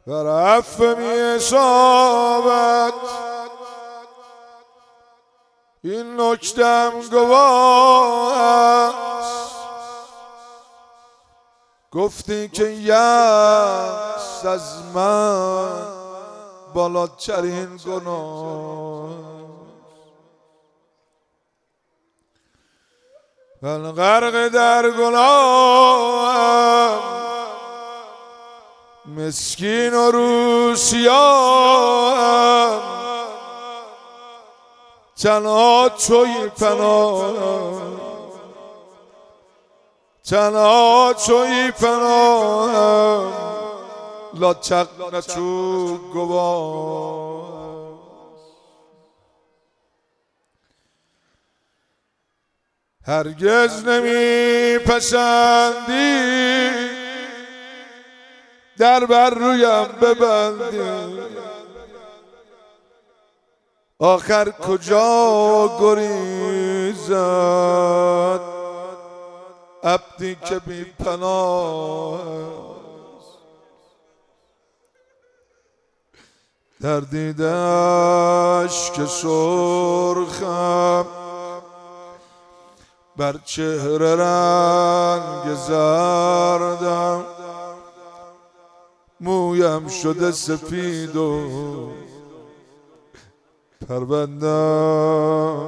در عفو می اصابت این نکتم گواه است. گفتی که یأس از من بالاترین گناه، من غرق در گناهم، مسکین و روسیام، تنها توی پناهم، تنها توی پناهم، لا تقنطوا گواه. هرگز نمی پسندی در بر رویم ببندی، آخر کجا گریزد عبدی که بی پناه است. در دیده اشک سرخم، بر چهره رنگ زردم، مویم شده سفید و پروندم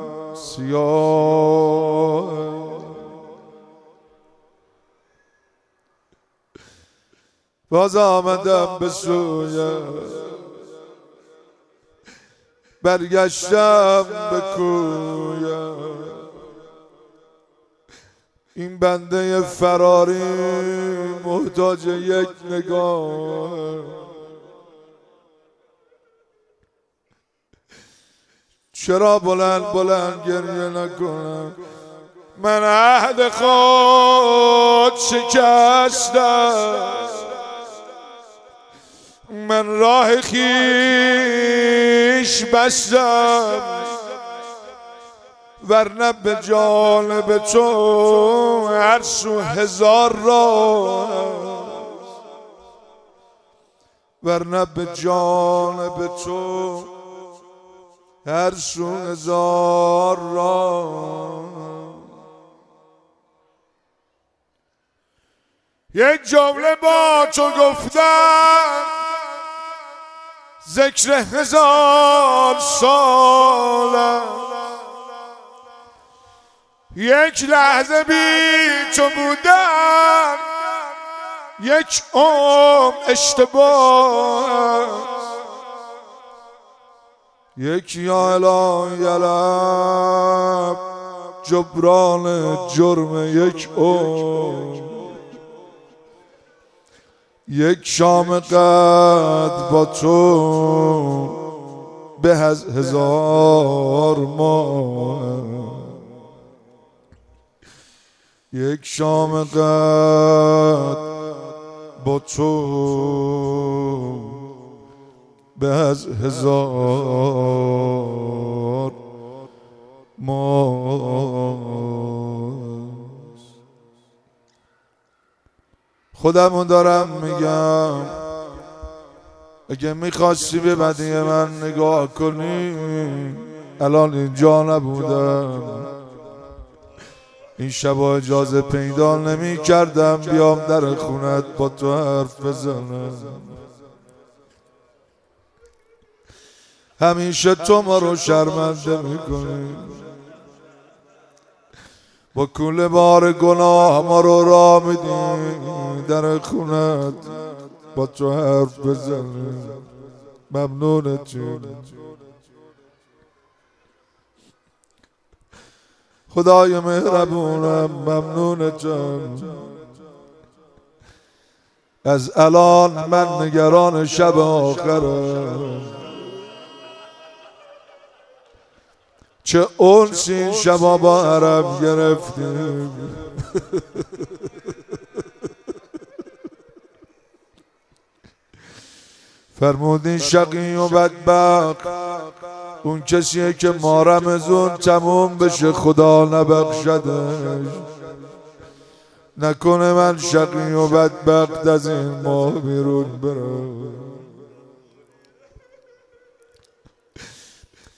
سیاه. باز آمدم به سویم، برگشتم به کویم، این بنده فراری محتاج یک نگاه. چرا بلند بلند گریه نکنم؟ من عهد خود شکستم، من راه خویش بستم، ورنه به جانب تو هر سو هزار راه، ورنه به جانب تو هر سو هزار راه. یک جمله با تو گفتم ذکر هزار ساله، یک لحظه بی تو بودن یک عمر اشتباه. یک یا الهی لب جبران جرم یک عمر، یک شام قد با تو به از هزار ماه، یک شام قد با تو به از هزار ماه. خودمو دارم میگم اگه میخواستی به بدی من نگاه کنی الان اینجا نبودم، این شبا اجازه پیدا نمی کردم بیام در خونت با تو حرف بزنم. همیشه تو ما رو شرمنده میکنی، با کل بار گناه ما رو راه میدی در خونت با تو حرف بزنیم. ممنونتیم خدای مهربونم، ممنونتم. از الان من نگران شب آخرم، چه انسی این شبا با عرب گرفتیم. فرمودین شقی و بدبخت اون کسیه که ما رمضون تموم بشه خدا نبخشدش. نکنه من شقی و بدبخت از این ماه بیرون برم.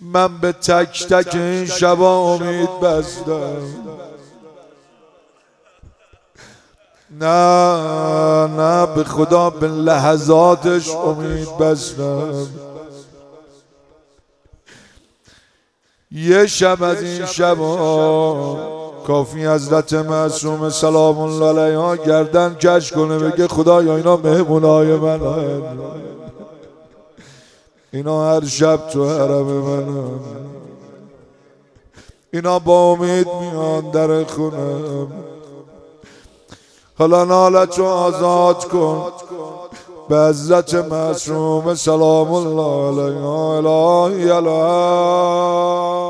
من به تک تک این شبا امید بستم، نه به خدا به لحظاتش امید بستم. یه شب از این شبا کافی حضرت معصوم سلام الله علیها گردن کش کنه بگه خدایا اینا مهمونای منن، اینا هر شب تو حرم منن، اینا با امید میان در خونم، حالا نالتو آزاد کن به حضرت معصوم سلام الله علیها. الهی الهی